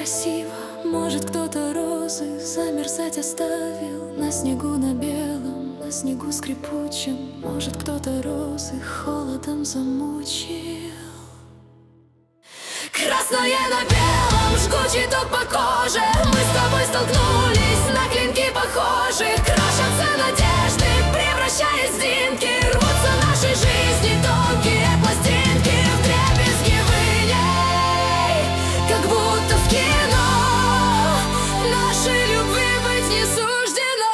красиво. Может, кто-то розы замерзать оставил на снегу на белом, на снегу скрипучем. Может, кто-то розы холодом замучил. Красное на белом, жгучий ток по коже. Мы с тобой столкнулись, на клинки похожи. Крошатся надежды, превращаясь в дымки. Рвутся наши жизни тонкие пластинки. Вдребезги выней, как будто в кино. Нашей любви быть не суждено.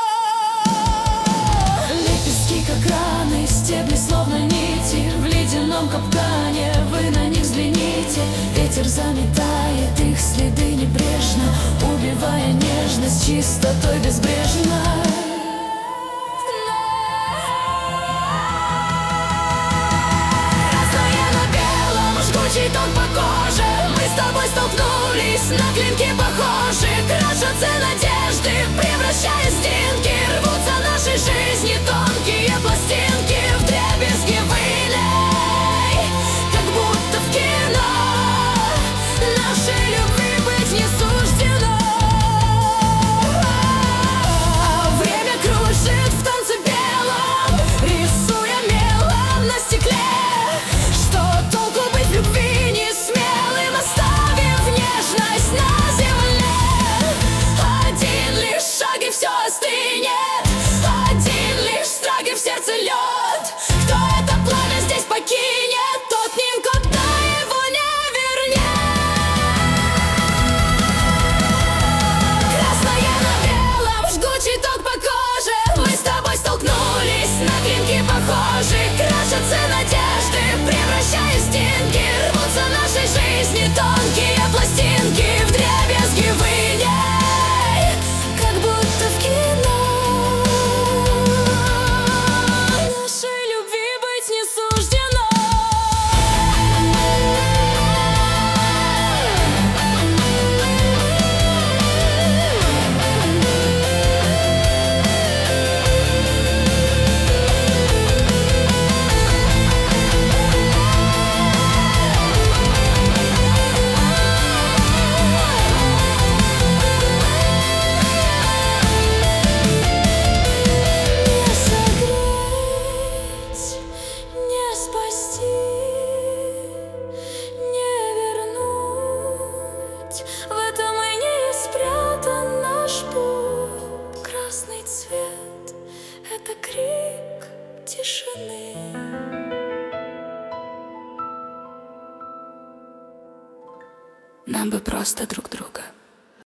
Лепестки как раны, стебли словно нити. В ледяном капкане вы на них взгляните. Ветер заметает их следы небрежно, убивая нежность чистотой безбрежной. Красное на белом, жгучий ток по коже. Мы с тобой столкнулись, на клинки похожи. Крошатся надежды, превращаясь в дымки. Рвутся наши жизни тонкие пластинки. Вдребезги вылей, как будто в кино. Нашей любви быть не суждено. А время кружит в танце белом, рисуя мелом на стекле. Что толку быть в любви не смелым, оставив нежность на земле? Один лишь шаг и все остынет, один лишь страх и в сердце лед. Кто это пламя здесь покинет, тот никогда его не вернет. Красное на белом, жгучий ток по коже. Мы с тобой столкнулись, на клинки похожи. Крашатся надежды, превращаясь в стенки. Рвутся нашей жизни тонкие пластинки. Вдребезги выней, как будто в кино. Нашей любви быть не суждено. Не согреть, не спасти, не вернуть. В этом и не спрятан наш путь. Красный цвет — это крик тишины. Нам бы просто друг друга